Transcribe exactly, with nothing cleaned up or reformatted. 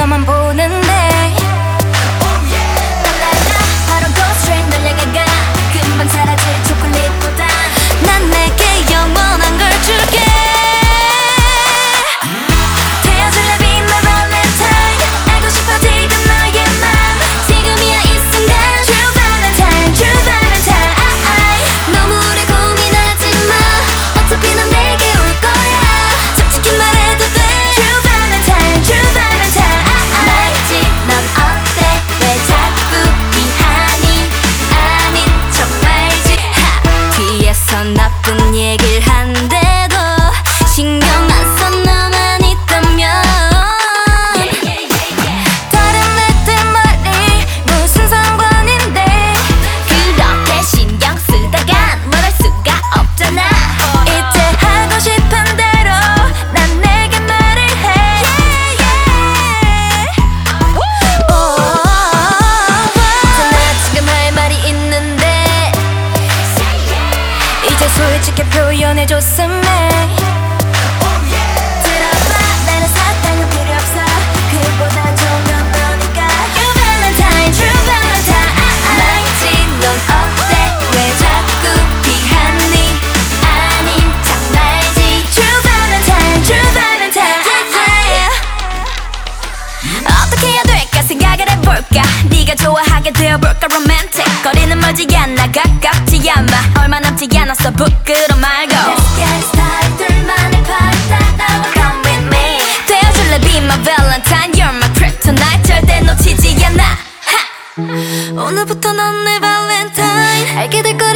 너만 보는데 바로 go straight 널 향해가 금방 사라질 초콜릿보다 난 내게 영원한 걸 줄게 태워줄래 be my valentine 알고 싶어 지금 너의 맘 지금이야 이 순간 True valentine True valentine 너무 오래 고민하지 마 어차피 넌 내게 올 거야 솔직히 말해도 돼 True valentine True valentine 말지 넌 어때 왜 자꾸 미안이 아닌 척 말지 뒤에서 나쁜 얘기를 한데도 신경 안 써 너만 있다면 다른 애들 말이 무슨 상관인데 그렇게 신경 쓰다간 뭘 할 수가 없잖아 이제 하고 싶은 대로 난 내게 말을 해 나 지금 할 말이 있는데 이제 솔직히 표현해줬음에 들어봐 나는 사탕은 필요 없어 그보단 좋은 건 너니까 You valentine True valentine 말지 넌 어때 왜 자꾸 피하니 아닌 척 말지 True valentine True valentine 어떻게 해야 될까 생각을 해볼까 네가 좋아하게 되어볼까 romantic 거리는 멀지 않아 가깝지 않아 얼마 남지 않았어 부끄러 말고 Let's get started 둘만의 party 나와 come with me 되어줄래 be my valentine You're my kryptonite 절대 놓치지 않아 하! 오늘부터 넌 내 valentine 알게 될 거야